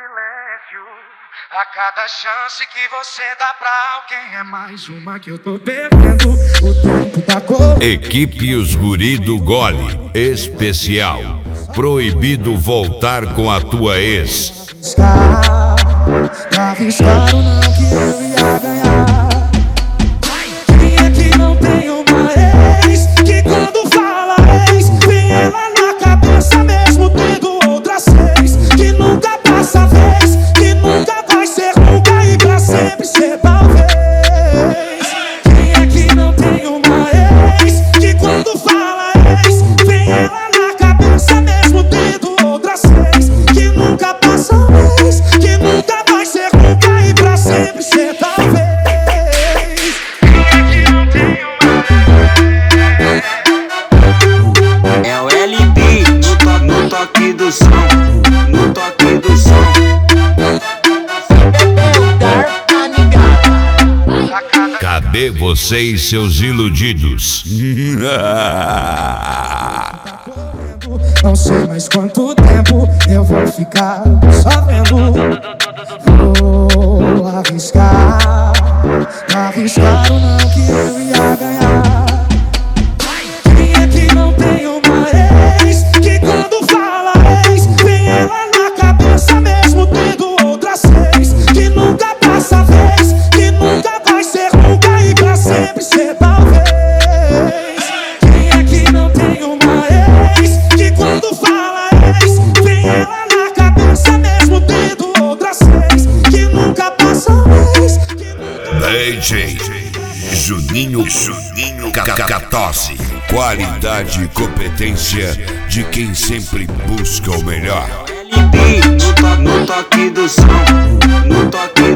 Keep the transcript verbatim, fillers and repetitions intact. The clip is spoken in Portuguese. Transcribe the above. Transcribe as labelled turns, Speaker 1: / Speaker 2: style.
Speaker 1: silêncio. A cada chance que você dá pra alguém é mais uma que eu tô perdendo. O tempo tá correndo.
Speaker 2: Equipe Os Guri do Gole especial. Proibido voltar com a tua ex.
Speaker 1: Arriscar o não que eu ia ganhar. Quem é que não tem uma ex que quando fala ex vem ela na cabeça mesmo tendo outras seis? Que nunca passa vez, que nunca vai ser nunca e pra sempre ser talvez. Quem é que não tem uma ex que quando fala ex vem ela na cabeça mesmo tendo outras seis? Que nunca passa vez, que nunca vai ser nunca e pra sempre ser talvez.
Speaker 3: É o L B no, to no toque do som, no toque do som.
Speaker 2: Cadê vocês, seus iludidos?
Speaker 1: Não sei mais quanto tempo eu vou ficar só vendo. Vou arriscar, arriscar o não que eu ia ganhar. Quem é que não tem uma ex que quando fala ex vem ela na cabeça mesmo tendo outras seis? Que nunca passa vez, que nunca vai ser nunca e pra sempre ser talvez. Quem é que não tem uma ex que quando fala ex vem ela na cabeça mesmo tendo outras seis? Que nunca passa vez, que nunca...
Speaker 2: D J Juninho Juninho Cacatose. Qualidade e competência de quem sempre busca o melhor.
Speaker 3: L B no, to no toque do som, no toque